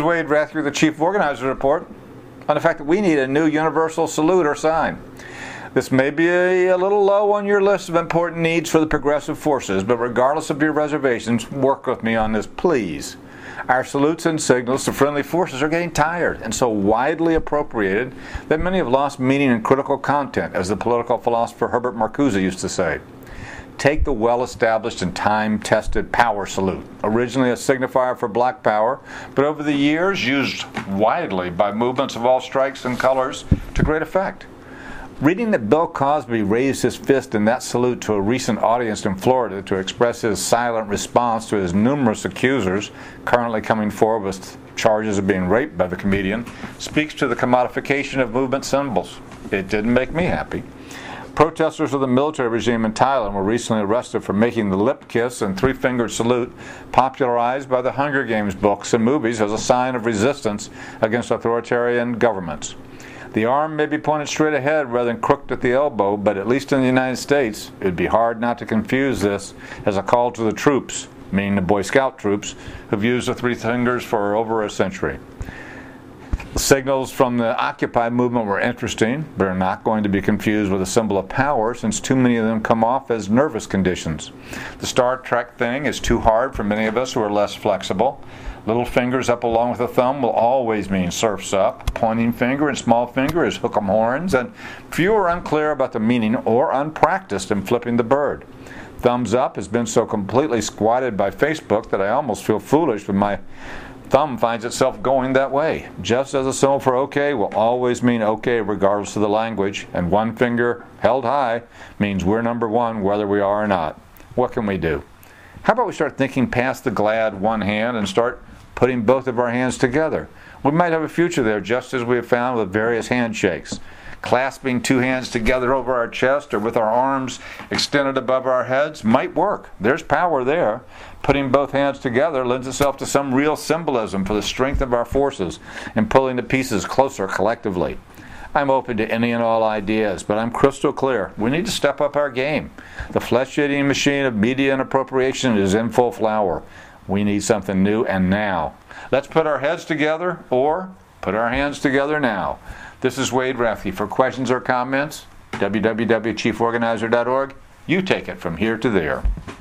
Wade Rathke, the Chief Organizer Report, on the fact that we need a new universal salute or sign. This may be a little low on your list of important needs for the progressive forces, but regardless of your reservations, work with me on this, please. Our salutes and signals to friendly forces are getting tired and so widely appropriated that many have lost meaning and critical content, as the political philosopher Herbert Marcuse used to say. Take the well-established and time-tested power salute, originally a signifier for black power, but over the years used widely by movements of all stripes and colors to great effect. Reading that Bill Cosby raised his fist in that salute to a recent audience in Florida to express his silent response to his numerous accusers currently coming forward with charges of being raped by the comedian speaks to the commodification of movement symbols. It didn't make me happy. Protesters of the military regime in Thailand were recently arrested for making the lip kiss and three-fingered salute popularized by the Hunger Games books and movies as a sign of resistance against authoritarian governments. The arm may be pointed straight ahead rather than crooked at the elbow, but at least in the United States, it would be hard not to confuse this as a call to the troops, meaning the Boy Scout troops, who've used the three fingers for over a century. The signals from the Occupy movement were interesting, but are not going to be confused with a symbol of power, since too many of them come off as nervous conditions. The Star Trek thing is too hard for many of us who are less flexible. Little fingers up along with a thumb will always mean surfs up. Pointing finger and small finger is hook 'em horns, and few are unclear about the meaning or unpracticed in flipping the bird. Thumbs up has been so completely squatted by Facebook that I almost feel foolish when my thumb finds itself going that way. Just as a symbol for OK will always mean OK regardless of the language, and one finger held high means we're number one whether we are or not. What can we do? How about we start thinking past the glad one hand and start putting both of our hands together? We might have a future there, just as we have found with various handshakes. Clasping two hands together over our chest or with our arms extended above our heads might work. There's power there. Putting both hands together lends itself to some real symbolism for the strength of our forces and pulling the pieces closer collectively. I'm open to any and all ideas, but I'm crystal clear. We need to step up our game. The flesh-eating machine of media and appropriation is in full flower. We need something new and now. Let's put our heads together or put our hands together now. This is Wade Rathke. For questions or comments, www.chieforganizer.org. You take it from here to there.